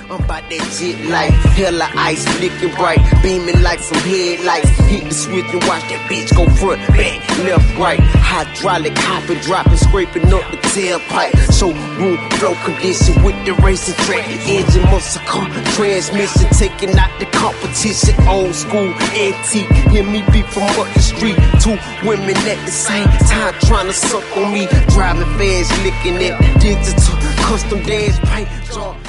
I'm about that jet life. Hella ice, licking bright, beaming like some headlights. Hit the switch and watch that bitch go front, back, left, right. Hydraulic, hopping, dropping, scraping up the tailpipe. Showroom flow condition with the racing track. Engine, muscle car, transmission, taking out the competition. Old school, antique, hear me beat from up the street. Two women at the same time trying to suck on me. Driving fast, licking it, digital, custom dance paint.